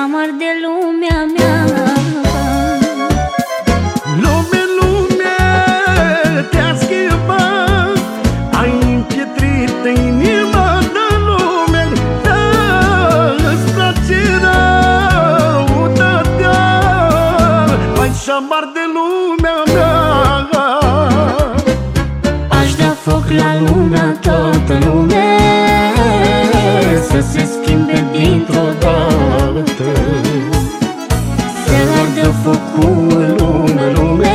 amar de lumea mea. Lume, lume, te-a schimbat, ai împietrit inima de lume. Îți place răutatea, mai și amar de lumea mea. Aș da foc la lumea, toată lumea să se schimbe dintr-o dată. Să ardă focul în lume, lume,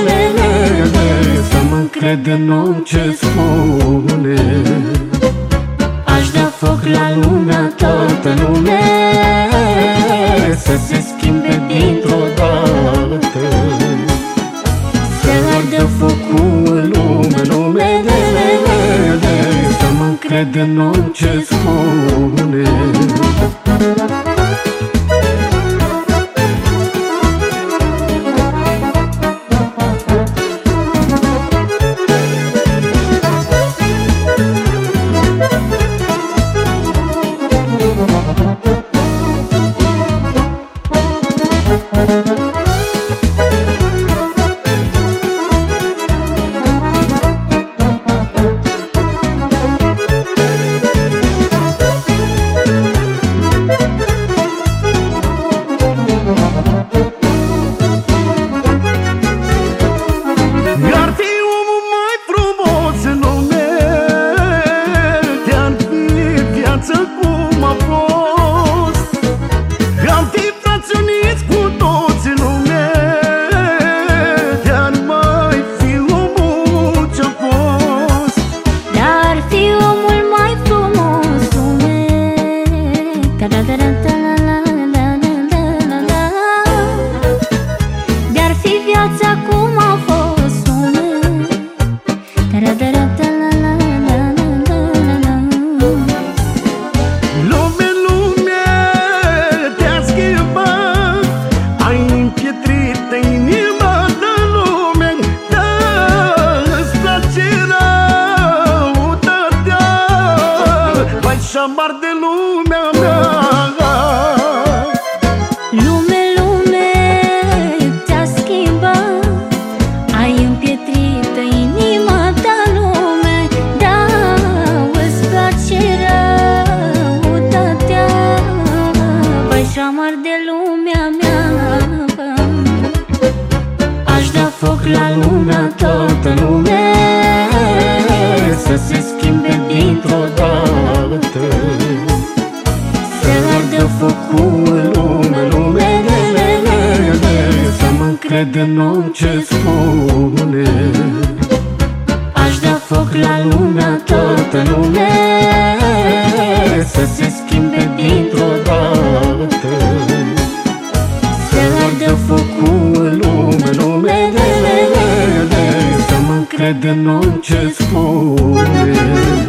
să mă încred în orice spune. Aș da foc la lumea, toată lumea Să se schimbe dintr-o dată. Să ardă focul în lume, lume, să mă încred în orice spune. De-ar fi viața cum a fost, Lume, lume, te-a schimbat, ai împietrit inima de lume. Îți place răutatea, mai și amar de lumea mea. Lume, lume, te-a schimbat, ai împietrit inima ta, lume. Da, îți place răutatea, vai și amar de lumea mea. Aș da foc la lumea, toată lumea Să se schimbe dintr-o dată. Să ardă focul în lume, lume, să mă încred în orice spune. Aș da foc la lumea, toată lumea Să se schimbe dintr-o dată. Să ardă focul în lume, lume, să mă încred în orice spune.